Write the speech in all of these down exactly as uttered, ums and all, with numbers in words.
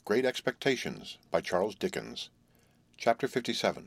Great Expectations by Charles Dickens. Chapter fifty-seven.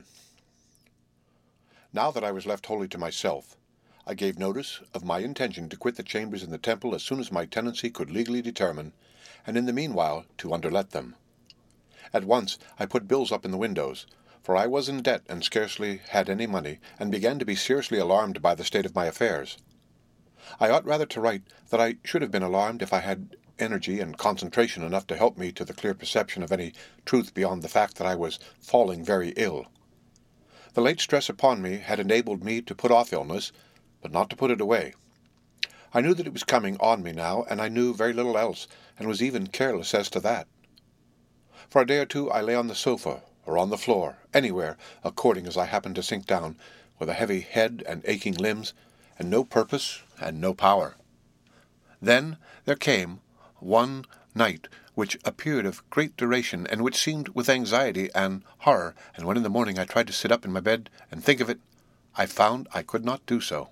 Now that I was left wholly to myself, I gave notice of my intention to quit the chambers in the Temple as soon as my tenancy could legally determine, and in the meanwhile to underlet them. At once I put bills up in the windows, for I was in debt and scarcely had any money, and began to be seriously alarmed by the state of my affairs. I ought rather to write that I should have been alarmed if I had energy and concentration enough to help me to the clear perception of any truth beyond the fact that I was falling very ill. The late stress upon me had enabled me to put off illness, but not to put it away. I knew that it was coming on me now, and I knew very little else, and was even careless as to that. For a day or two I lay on the sofa, or on the floor, anywhere, according as I happened to sink down, with a heavy head and aching limbs, and no purpose and no power. Then there came one night which appeared of great duration, and which seemed with anxiety and horror, and when in the morning I tried to sit up in my bed and think of it, I found I could not do so.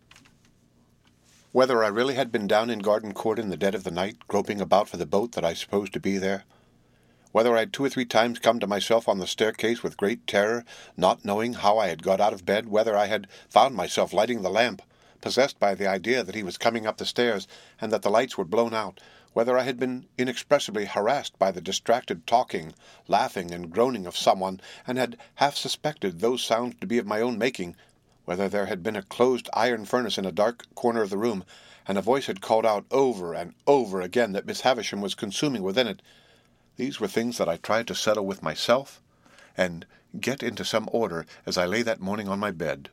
Whether I really had been down in Garden Court in the dead of the night, groping about for the boat that I supposed to be there, whether I had two or three times come to myself on the staircase with great terror, not knowing how I had got out of bed, whether I had found myself lighting the lamp, possessed by the idea that he was coming up the stairs, and that the lights were blown out, whether I had been inexpressibly harassed by the distracted talking, laughing, and groaning of someone, and had half suspected those sounds to be of my own making, whether there had been a closed iron furnace in a dark corner of the room, and a voice had called out over and over again that Miss Havisham was consuming within it, these were things that I tried to settle with myself, and get into some order as I lay that morning on my bed.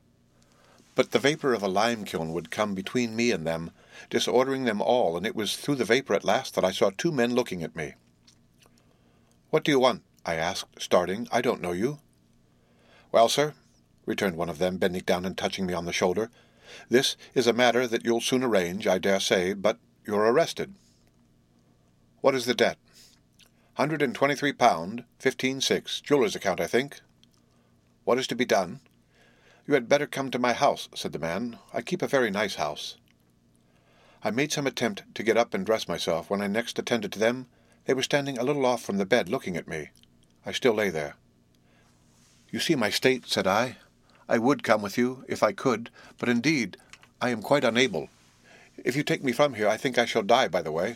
But the vapour of a lime-kiln would come between me and them, disordering them all, and it was through the vapour at last that I saw two men looking at me. "What do you want?" I asked, starting. "I don't know you." "Well, sir," returned one of them, bending down and touching me on the shoulder, "this is a matter that you'll soon arrange, I dare say, but you're arrested." "What is the debt?" Hundred and twenty-three pound, fifteen six, jeweller's account, I think." "What is to be done?" "You had better come to my house," said the man. "I keep a very nice house." I made some attempt to get up and dress myself. When I next attended to them, they were standing a little off from the bed, looking at me. I still lay there. "You see my state," said I. "I would come with you, if I could, but indeed I am quite unable. If you take me from here, I think I shall die by the way."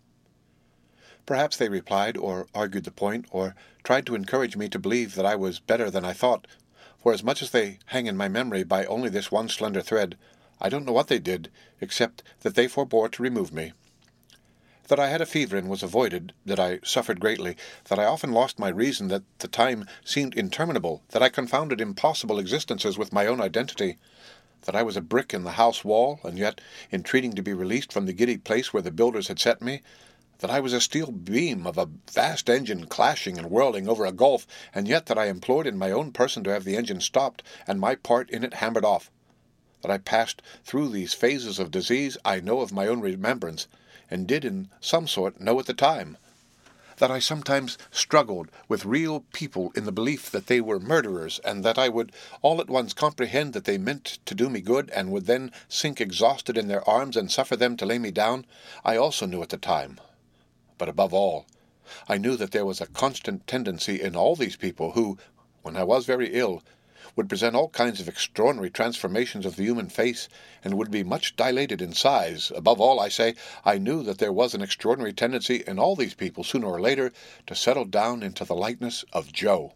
Perhaps they replied, or argued the point, or tried to encourage me to believe that I was better than I thought, for as much as they hang in my memory by only this one slender thread, I don't know what they did, except that they forbore to remove me. That I had a fever and was avoided, that I suffered greatly, that I often lost my reason, that the time seemed interminable, that I confounded impossible existences with my own identity, that I was a brick in the house wall, and yet entreating to be released from the giddy place where the builders had set me, that I was a steel beam of a vast engine clashing and whirling over a gulf, and yet that I implored in my own person to have the engine stopped, and my part in it hammered off. That I passed through these phases of disease I know of my own remembrance, and did in some sort know at the time. That I sometimes struggled with real people in the belief that they were murderers, and that I would all at once comprehend that they meant to do me good, and would then sink exhausted in their arms and suffer them to lay me down, I also knew at the time. But above all, I knew that there was a constant tendency in all these people who, when I was very ill, would present all kinds of extraordinary transformations of the human face, and would be much dilated in size. Above all, I say, I knew that there was an extraordinary tendency in all these people, sooner or later, to settle down into the likeness of Joe.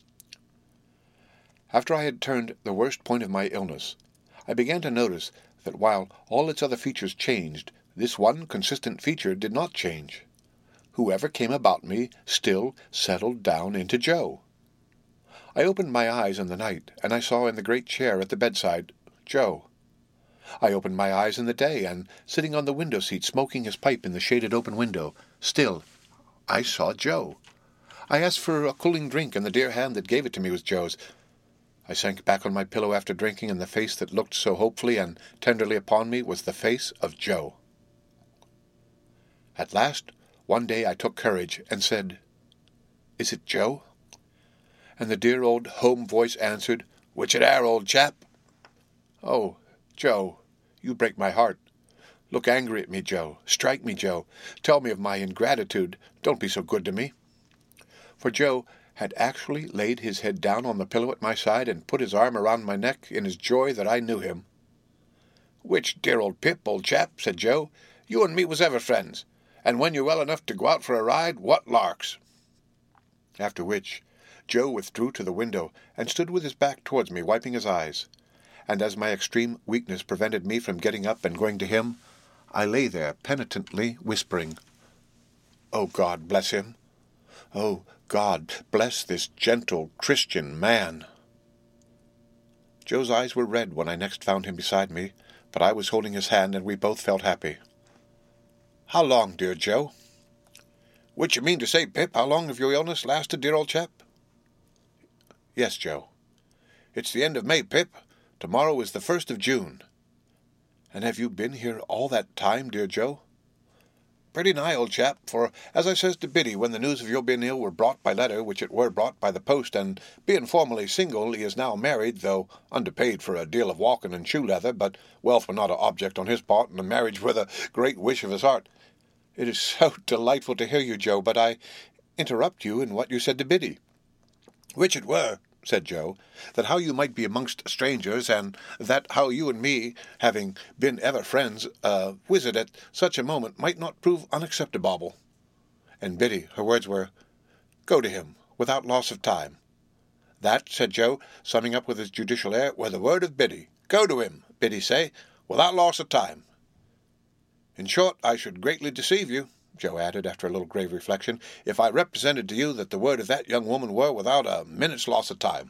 After I had turned the worst point of my illness, I began to notice that while all its other features changed, this one consistent feature did not change. Whoever came about me still settled down into Joe. I opened my eyes in the night, and I saw in the great chair at the bedside Joe. I opened my eyes in the day, and sitting on the window-seat smoking his pipe in the shaded open window, still I saw Joe. I asked for a cooling drink, and the dear hand that gave it to me was Joe's. I sank back on my pillow after drinking, and the face that looked so hopefully and tenderly upon me was the face of Joe. At last, one day I took courage and said, "Is it Joe?" And the dear old home voice answered, "Which it air, old chap?" "Oh, Joe, you break my heart. Look angry at me, Joe. Strike me, Joe. Tell me of my ingratitude. Don't be so good to me." For Joe had actually laid his head down on the pillow at my side and put his arm around my neck in his joy that I knew him. "Which, dear old Pip, old chap," said Joe, "you and me was ever friends, and when you're well enough to go out for a ride, what larks!" After which, Joe withdrew to the window and stood with his back towards me, wiping his eyes, and as my extreme weakness prevented me from getting up and going to him, I lay there penitently whispering, "Oh, God bless him! Oh, God bless this gentle Christian man!" Joe's eyes were red when I next found him beside me, but I was holding his hand, and we both felt happy. "How long, dear Joe?" "Which you mean to say, Pip, how long have your illness lasted, dear old chap?" "Yes, Joe." "It's the end of May, Pip. Tomorrow is the first of June." "And have you been here all that time, dear Joe?" "Pretty nigh, old chap, for, as I says to Biddy, when the news of your being ill were brought by letter, which it were brought by the post, and being formerly single, he is now married, though underpaid for a deal of walking and shoe leather, but wealth were not an object on his part, and the marriage were the great wish of his heart. It is so delightful to hear you, Joe, but I interrupt you in what you said to Biddy." "Which it were," said Joe, "that how you might be amongst strangers, and that how you and me, having been ever friends, a visit at such a moment might not prove unacceptable." And Biddy, her words were, "Go to him, without loss of time." "That," said Joe, summing up with his judicial air, "were the word of Biddy. Go to him, Biddy say, without loss of time." "In short, I should greatly deceive you," Joe added, after a little grave reflection, "if I represented to you that the word of that young woman were without a minute's loss of time."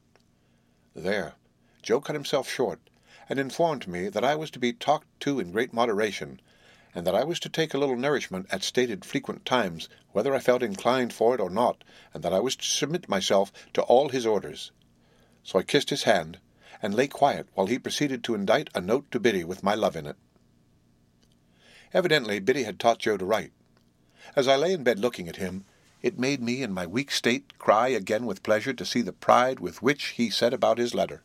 There, Joe cut himself short, and informed me that I was to be talked to in great moderation, and that I was to take a little nourishment at stated frequent times, whether I felt inclined for it or not, and that I was to submit myself to all his orders. So I kissed his hand, and lay quiet while he proceeded to indite a note to Biddy with my love in it. Evidently Biddy had taught Joe to write. As I lay in bed looking at him, it made me in my weak state cry again with pleasure to see the pride with which he set about his letter.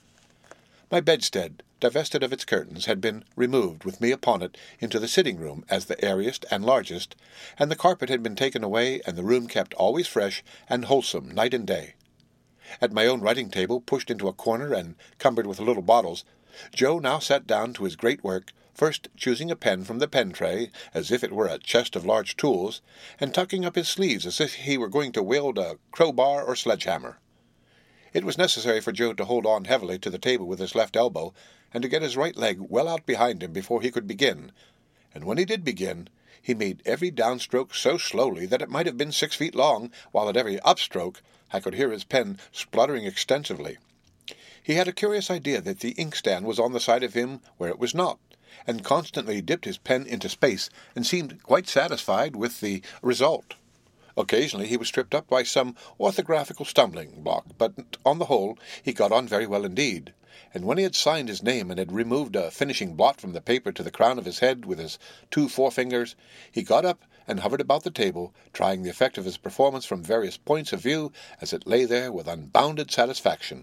My bedstead, divested of its curtains, had been removed, with me upon it, into the sitting-room as the airiest and largest, and the carpet had been taken away, and the room kept always fresh and wholesome night and day. At my own writing-table, pushed into a corner and cumbered with little bottles, Joe now sat down to his great work, first choosing a pen from the pen-tray, as if it were a chest of large tools, and tucking up his sleeves as if he were going to wield a crowbar or sledge-hammer. It was necessary for Joe to hold on heavily to the table with his left elbow, and to get his right leg well out behind him before he could begin, and when he did begin, he made every downstroke so slowly that it might have been six feet long, while at every upstroke I could hear his pen spluttering extensively. He had a curious idea that the inkstand was on the side of him where it was not, and constantly dipped his pen into space, and seemed quite satisfied with the result. Occasionally he was tripped up by some orthographical stumbling block, but on the whole he got on very well indeed, and when he had signed his name and had removed a finishing blot from the paper to the crown of his head with his two forefingers, he got up and hovered about the table, trying the effect of his performance from various points of view as it lay there with unbounded satisfaction.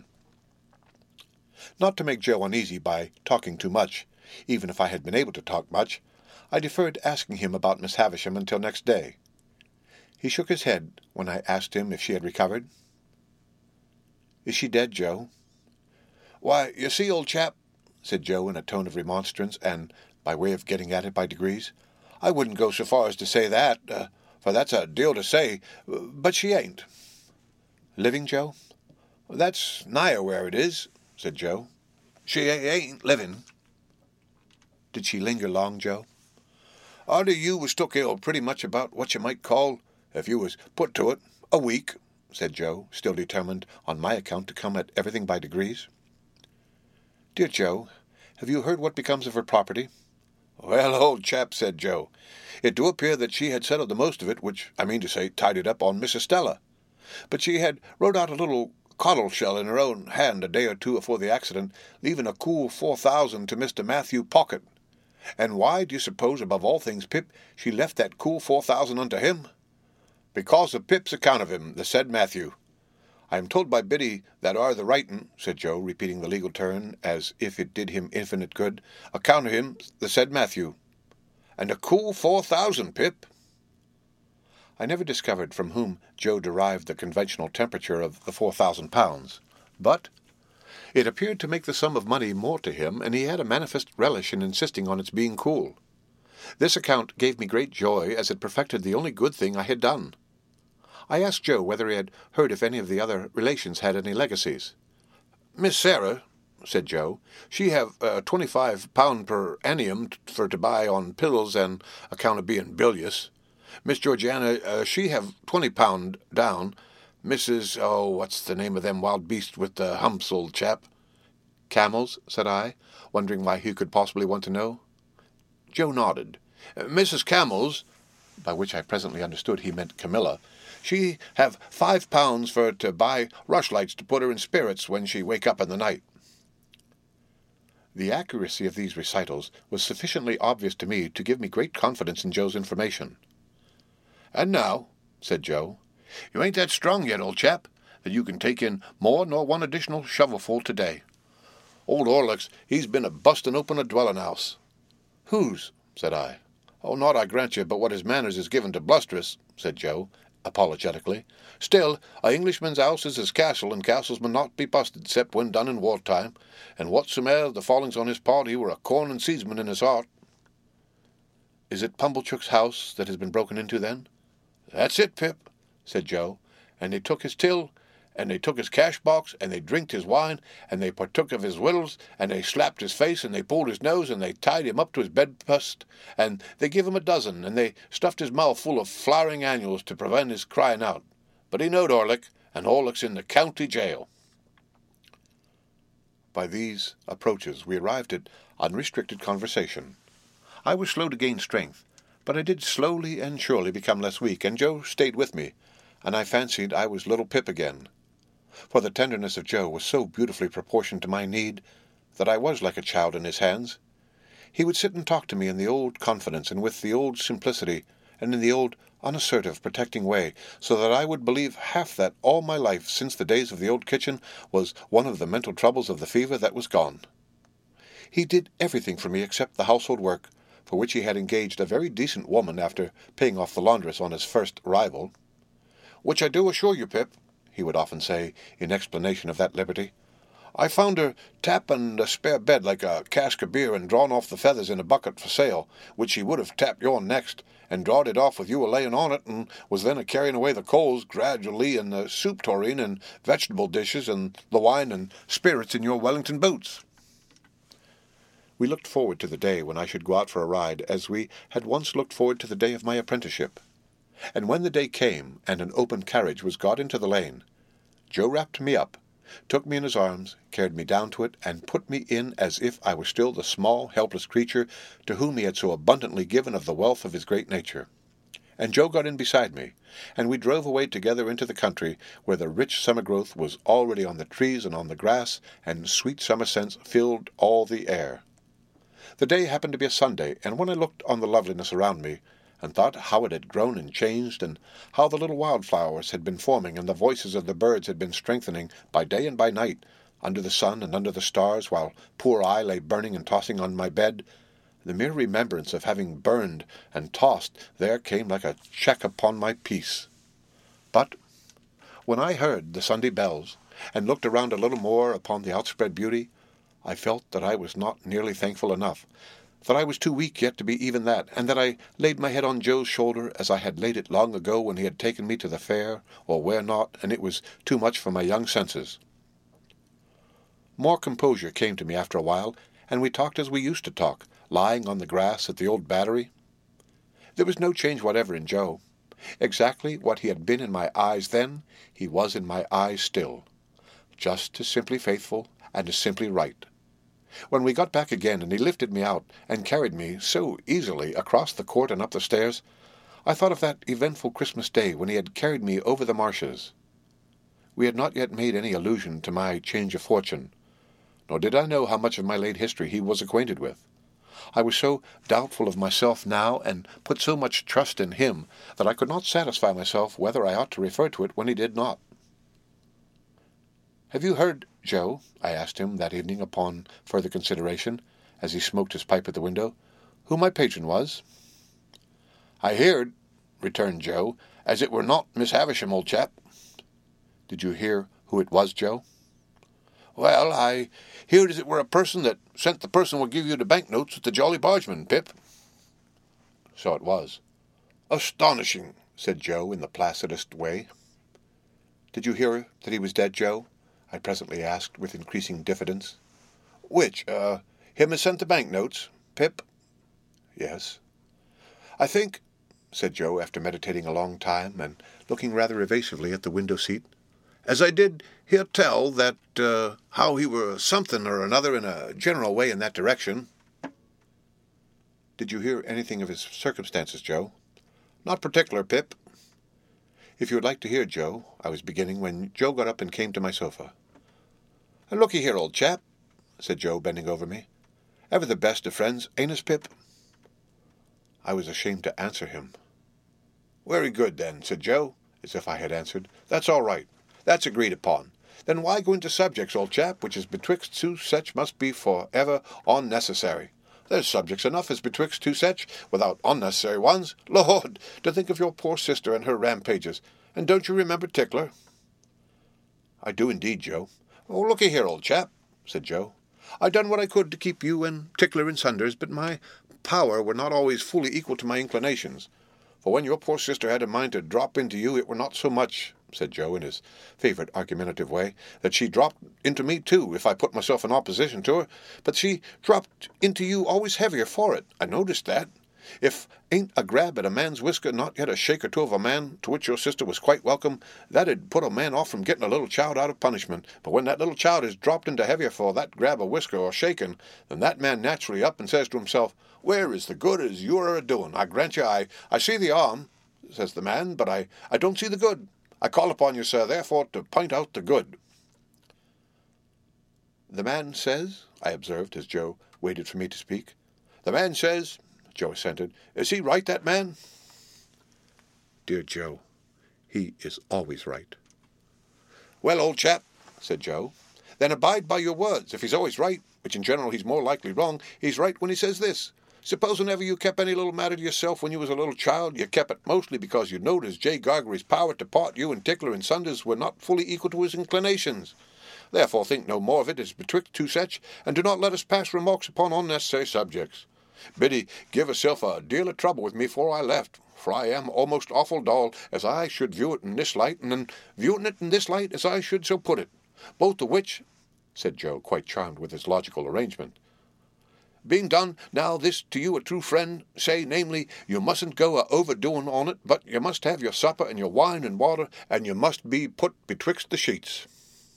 Not to make Joe uneasy by talking too much, even if I had been able to talk much, I deferred asking him about Miss Havisham until next day. He shook his head when I asked him if she had recovered. "Is she dead, Joe?" "Why, you see, old chap," said Joe in a tone of remonstrance, and by way of getting at it by degrees, "I wouldn't go so far as to say that, uh, for that's a deal to say, but she ain't." "Living, Joe?" "That's nigher where it is," said Joe. "She ain't living." "Did she linger long, Joe?" "Arter you was took ill pretty much about what you might call, if you was put to it, a week," said Joe, still determined on my account to come at everything by degrees. "Dear Joe, have you heard what becomes of her property?" "Well, old chap," said Joe, "it do appear that she had settled the most of it, which, I mean to say, tied it up on Missus Stella. But she had wrote out a little coddle shell in her own hand a day or two afore the accident, leaving a cool four thousand to Mister Matthew Pocket. And why, do you suppose, above all things, Pip, she left that cool four thousand unto him? Because of Pip's account of him, the said Matthew. I am told by Biddy that are the writing," said Joe, repeating the legal term as if it did him infinite good, "account of him, the said Matthew. and a cool four thousand, Pip." I never discovered from whom Joe derived the conventional temperature of the four thousand pounds, but it appeared to make the sum of money more to him, and he had a manifest relish in insisting on its being cool. This account gave me great joy, as it perfected the only good thing I had done. I asked Joe whether he had heard if any of the other relations had any legacies. "Miss Sarah," said Joe, "she have uh, twenty-five pound per annum for to buy on pills and account of being bilious. Miss Georgiana, uh, she have twenty pound down. Missus Oh, what's the name of them wild beasts with the humps, old chap?" "Camels," said I, wondering why he could possibly want to know. Joe nodded. "Missus Camels," by which I presently understood he meant Camilla, "she have five pounds for to buy rushlights to put her in spirits when she wake up in the night." The accuracy of these recitals was sufficiently obvious to me to give me great confidence in Joe's information. "And now," said Joe, "you ain't that strong yet, old chap, that you can take in more nor one additional shovelful to-day. Old Orlick's, he's been a-busting open a dwelling-house." "Whose?" said I. "Oh, not, I grant you, but what his manners is given to blusterous," said Joe, apologetically. "Still, a Englishman's house is his castle, and castles may not be busted, except when done in war-time, and whatsome'er the fallings on his part, he were a corn and seedsman in his heart." "Is it Pumblechook's house that has been broken into, then?" "That's it, Pip," said Joe, "and they took his till, and they took his cash-box, and they drinked his wine, and they partook of his wittles, and they slapped his face, and they pulled his nose, and they tied him up to his bedpost, and they give him a dozen, and they stuffed his mouth full of flowering annuals to prevent his crying out. But he knowed Orlick, and Orlick's in the county jail." By these approaches we arrived at unrestricted conversation. I was slow to gain strength, but I did slowly and surely become less weak, and Joe stayed with me, and I fancied I was little Pip again. For the tenderness of Joe was so beautifully proportioned to my need that I was like a child in his hands. He would sit and talk to me in the old confidence, and with the old simplicity, and in the old unassertive, protecting way, so that I would believe half that all my life since the days of the old kitchen was one of the mental troubles of the fever that was gone. He did everything for me except the household work, for which he had engaged a very decent woman after paying off the laundress on his first arrival. "Which I do assure you, Pip," he would often say, in explanation of that liberty, "I found her tapping the spare bed like a cask of beer, and drawing off the feathers in a bucket for sale, which she would have tapped yourn next, and drawed it off with you a-laying on it, and was then a-carrying away the coals gradually, and the soup tureen, and vegetable dishes, and the wine and spirits in your Wellington boots." We looked forward to the day when I should go out for a ride, as we had once looked forward to the day of my apprenticeship. And when the day came, and an open carriage was got into the lane, Joe wrapped me up, took me in his arms, carried me down to it, and put me in as if I were still the small, helpless creature to whom he had so abundantly given of the wealth of his great nature. And Joe got in beside me, and we drove away together into the country, where the rich summer growth was already on the trees and on the grass, and sweet summer scents filled all the air. The day happened to be a Sunday, and when I looked on the loveliness around me, and thought how it had grown and changed, and how the little wildflowers had been forming, and the voices of the birds had been strengthening by day and by night, under the sun and under the stars, while poor I lay burning and tossing on my bed, the mere remembrance of having burned and tossed there came like a check upon my peace. But when I heard the Sunday bells, and looked around a little more upon the outspread beauty, I felt that I was not nearly thankful enough, that I was too weak yet to be even that, and that I laid my head on Joe's shoulder as I had laid it long ago when he had taken me to the fair, or where not, and it was too much for my young senses. More composure came to me after a while, and we talked as we used to talk, lying on the grass at the old Battery. There was no change whatever in Joe. Exactly what he had been in my eyes then, he was in my eyes still, just as simply faithful and as simply right. When we got back again, and he lifted me out, and carried me so easily across the court and up the stairs, I thought of that eventful Christmas day when he had carried me over the marshes. We had not yet made any allusion to my change of fortune, nor did I know how much of my late history he was acquainted with. I was so doubtful of myself now, and put so much trust in him, that I could not satisfy myself whether I ought to refer to it when he did not. "Have you heard, Joe," I asked him that evening upon further consideration, as he smoked his pipe at the window, "who my patron was?" "I heard," returned Joe, "as it were not Miss Havisham, old chap." "Did you hear who it was, Joe?" "Well, I heard as it were a person that sent the person will give you the banknotes at the Jolly Bargeman, Pip." "So it was." "Astonishing," said Joe in the placidest way. "Did you hear that he was dead, Joe?" I presently asked with increasing diffidence. "Which, uh, him as sent the banknotes, Pip?" "Yes." "I think," said Joe after meditating a long time and looking rather evasively at the window-seat, "as I did hear tell that, uh, how he were something or another in a general way in that direction." "Did you hear anything of his circumstances, Joe?" "Not particular, Pip." "If you would like to hear, Joe," I was beginning, when Joe got up and came to my sofa. "Looky here, old chap," said Joe, bending over me. "Ever the best of friends, ain't us, Pip?" I was ashamed to answer him. "Very good, then," said Joe, as if I had answered. "That's all right. That's agreed upon. Then why go into subjects, old chap, which is betwixt two such must be for ever unnecessary? There's subjects enough as betwixt two such, without unnecessary ones. Lord, to think of your poor sister and her rampages. And don't you remember Tickler?" "I do indeed, Joe." "Oh, looky here, old chap," said Joe. "I done what I could to keep you and Tickler in sunders, but my power were not always fully equal to my inclinations. For when your poor sister had a mind to drop into you, it were not so much," said Joe in his favourite argumentative way, "that she dropped into me too, if I put myself in opposition to her, but she dropped into you always heavier for it. I noticed that. If ain't a grab at a man's whisker, not yet a shake or two of a man, to which your sister was quite welcome, that'd put a man off from getting a little child out of punishment. But when that little child is dropped into heavier for that grab of whisker or shaking, then that man naturally up and says to himself, 'Where is the good as you are a-doing? I grant you, I, I see the harm,' says the man, 'but I, I don't see the good. I call upon you, sir, therefore, to point out the good.'" "The man says?" I observed, as Joe waited for me to speak. "The man says," Joe assented. "Is he right, that man?" Dear Joe, he is always right. "Well, old chap," said Joe, "then abide by your words. If he's always right, which in general he's more likely wrong, he's right when he says this. Suppose whenever you kept any little matter to yourself when you was a little child, you kept it mostly because you knowed as J. Gargery's power to part you and Tickler in sunders were not fully equal to his inclinations. Therefore think no more of it as betwixt two such, and do not let us pass remarks upon unnecessary subjects. Biddy give herself a deal of trouble with me afore I left, for I am almost awful dull, as I should view it in this light, and then viewing it in this light, as I should so put it. Both of which," said Joe, quite charmed with his logical arrangement, "being done, now this to you a true friend, say, namely, you mustn't go a overdoing on it, but you must have your supper and your wine and water, and you must be put betwixt the sheets."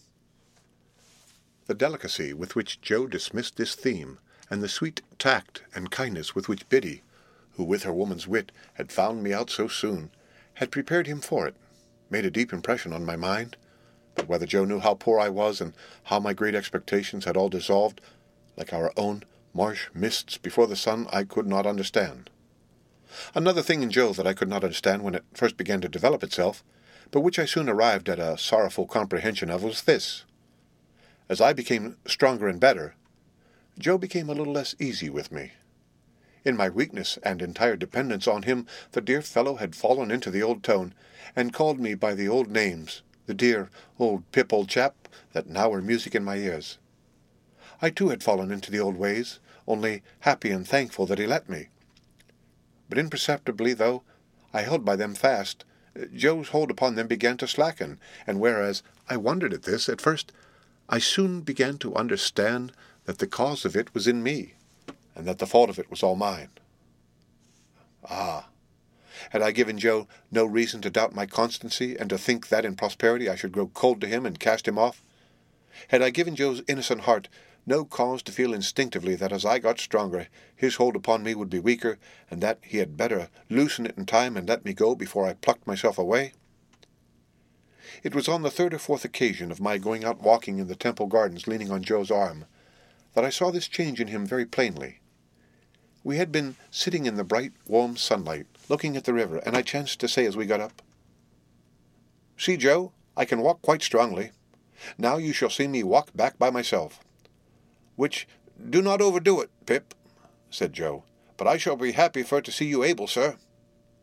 The delicacy with which Joe dismissed this theme, and the sweet tact and kindness with which Biddy, who with her woman's wit had found me out so soon, had prepared him for it, made a deep impression on my mind. But whether Joe knew how poor I was, and how my great expectations had all dissolved, like our own marsh mists before the sun, I could not understand. Another thing in Joe that I could not understand when it first began to develop itself, but which I soon arrived at a sorrowful comprehension of, was this. As I became stronger and better, Joe became a little less easy with me. In my weakness and entire dependence on him, the dear fellow had fallen into the old tone, and called me by the old names, the dear old Pip, old chap, that now were music in my ears. I too had fallen into the old ways, only happy and thankful that he let me. But imperceptibly, though I held by them fast, Joe's hold upon them began to slacken, and whereas I wondered at this, at first, I soon began to understand that the cause of it was in me, and that the fault of it was all mine. Ah! Had I given Joe no reason to doubt my constancy, and to think that in prosperity I should grow cold to him and cast him off? Had I given Joe's innocent heart no cause to feel instinctively that as I got stronger, his hold upon me would be weaker, and that he had better loosen it in time and let me go before I plucked myself away? It was on the third or fourth occasion of my going out walking in the Temple Gardens leaning on Joe's arm that I saw this change in him very plainly. We had been sitting in the bright, warm sunlight, looking at the river, and I chanced to say as we got up, "See, Joe, I can walk quite strongly. Now you shall see me walk back by myself." "Which do not overdo it, Pip," said Joe, "but I shall be happy for to see you able, sir."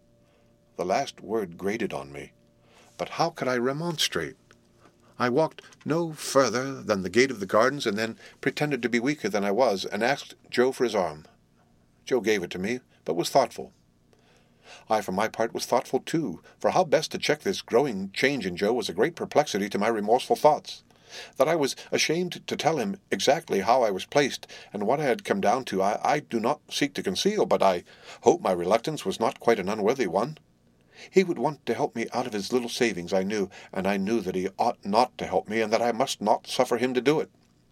The last word grated on me. But how could I remonstrate? I walked no further than the gate of the gardens, and then pretended to be weaker than I was, and asked Joe for his arm. Joe gave it to me, but was thoughtful. I, for my part, was thoughtful too, for how best to check this growing change in Joe was a great perplexity to my remorseful thoughts. That I was ashamed to tell him exactly how I was placed, and what I had come down to, I, I do not seek to conceal, but I hope my reluctance was not quite an unworthy one. He would want to help me out of his little savings, I knew, and I knew that he ought not to help me, and that I must not suffer him to do it.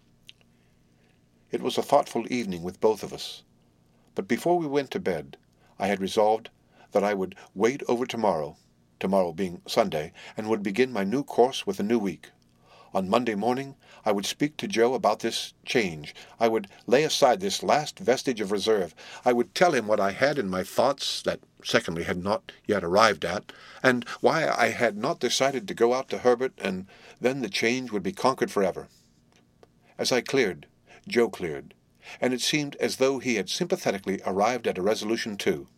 It was a thoughtful evening with both of us, but before we went to bed, I had resolved that I would wait over tomorrow, tomorrow being Sunday, and would begin my new course with a new week. On Monday morning, I would speak to Joe about this change. I would lay aside this last vestige of reserve. I would tell him what I had in my thoughts, that secondly had not yet arrived at, and why I had not decided to go out to Herbert, and then the change would be conquered forever. As I cleared, Joe cleared, and it seemed as though he had sympathetically arrived at a resolution too.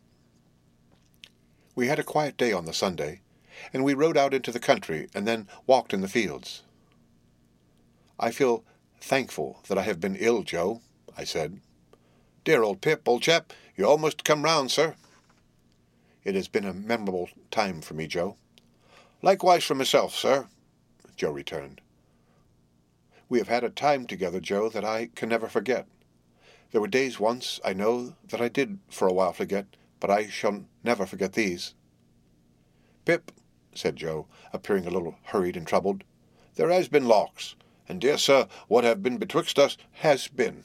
We had a quiet day on the Sunday, and we rode out into the country, and then walked in the fields. "I feel thankful that I have been ill, Joe," I said. "Dear old Pip, old chap, you almost come round, sir." "It has been a memorable time for me, Joe." "Likewise for myself, sir," Joe returned. "We have had a time together, Joe, that I can never forget. There were days once, I know, that I did for a while forget, but I shall never forget these." "Pip," said Joe, appearing a little hurried and troubled, "there has been locks. And, dear sir, what have been betwixt us has been."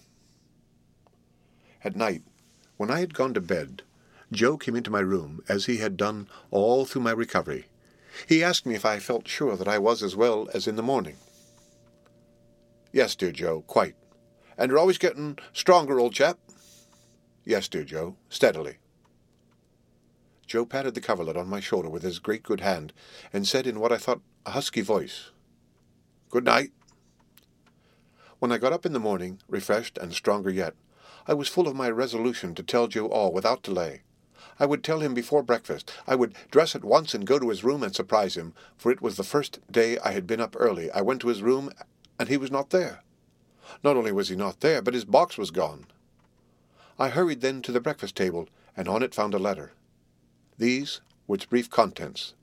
At night, when I had gone to bed, Joe came into my room, as he had done all through my recovery. He asked me if I felt sure that I was as well as in the morning. "Yes, dear Joe, quite." "And you're always getting stronger, old chap?" "Yes, dear Joe, steadily." Joe patted the coverlet on my shoulder with his great good hand, and said in what I thought a husky voice, "Good night." When I got up in the morning, refreshed and stronger yet, I was full of my resolution to tell Joe all without delay. I would tell him before breakfast. I would dress at once and go to his room and surprise him, for it was the first day I had been up early. I went to his room, and he was not there. Not only was he not there, but his box was gone. I hurried then to the breakfast table, and on it found a letter. These were its brief contents.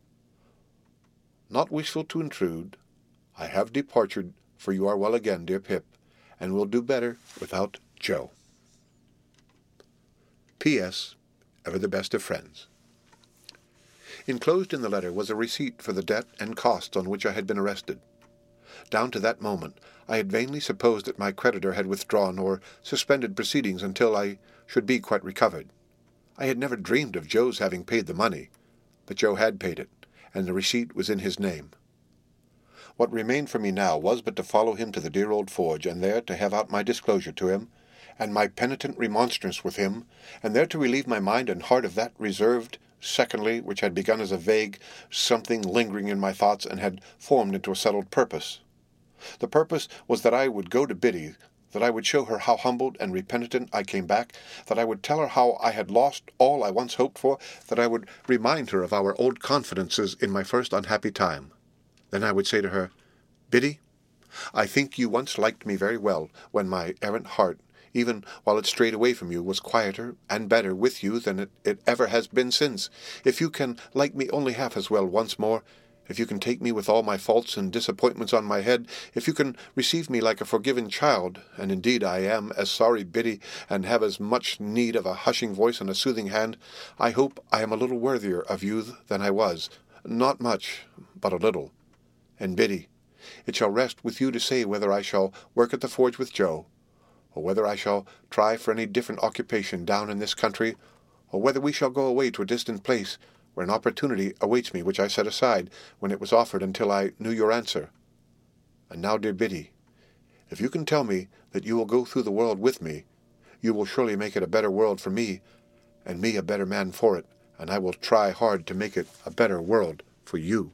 "Not wishful to intrude, I have departed, for you are well again, dear Pip, and will do better without Joe. P S. Ever the best of friends." Enclosed in the letter was a receipt for the debt and costs on which I had been arrested. Down to that moment I had vainly supposed that my creditor had withdrawn or suspended proceedings until I should be quite recovered. I had never dreamed of Joe's having paid the money, but Joe had paid it, and the receipt was in his name. What remained for me now was but to follow him to the dear old forge, and there to have out my disclosure to him, and my penitent remonstrance with him, and there to relieve my mind and heart of that reserved, secondly, which had begun as a vague something lingering in my thoughts, and had formed into a settled purpose. The purpose was that I would go to Biddy, that I would show her how humbled and repentant I came back, that I would tell her how I had lost all I once hoped for, that I would remind her of our old confidences in my first unhappy time. Then I would say to her, "Biddy, I think you once liked me very well, when my errant heart, even while it strayed away from you, was quieter and better with you than it, it ever has been since. If you can like me only half as well once more, if you can take me with all my faults and disappointments on my head, if you can receive me like a forgiven child, and indeed I am as sorry, Biddy, and have as much need of a hushing voice and a soothing hand, I hope I am a little worthier of you than I was, not much, but a little. And Biddy, it shall rest with you to say whether I shall work at the forge with Joe, or whether I shall try for any different occupation down in this country, or whether we shall go away to a distant place, where an opportunity awaits me which I set aside when it was offered until I knew your answer. And now, dear Biddy, if you can tell me that you will go through the world with me, you will surely make it a better world for me, and me a better man for it, and I will try hard to make it a better world for you."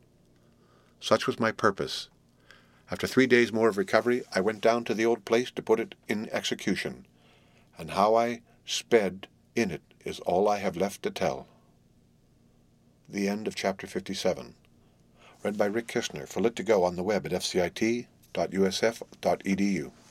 Such was my purpose. After three days more of recovery, I went down to the old place to put it in execution, and how I sped in it is all I have left to tell. The end of chapter fifty-seven. Read by Rick Kishner for Lit to Go on the web at f c i t dot u s f dot e d u.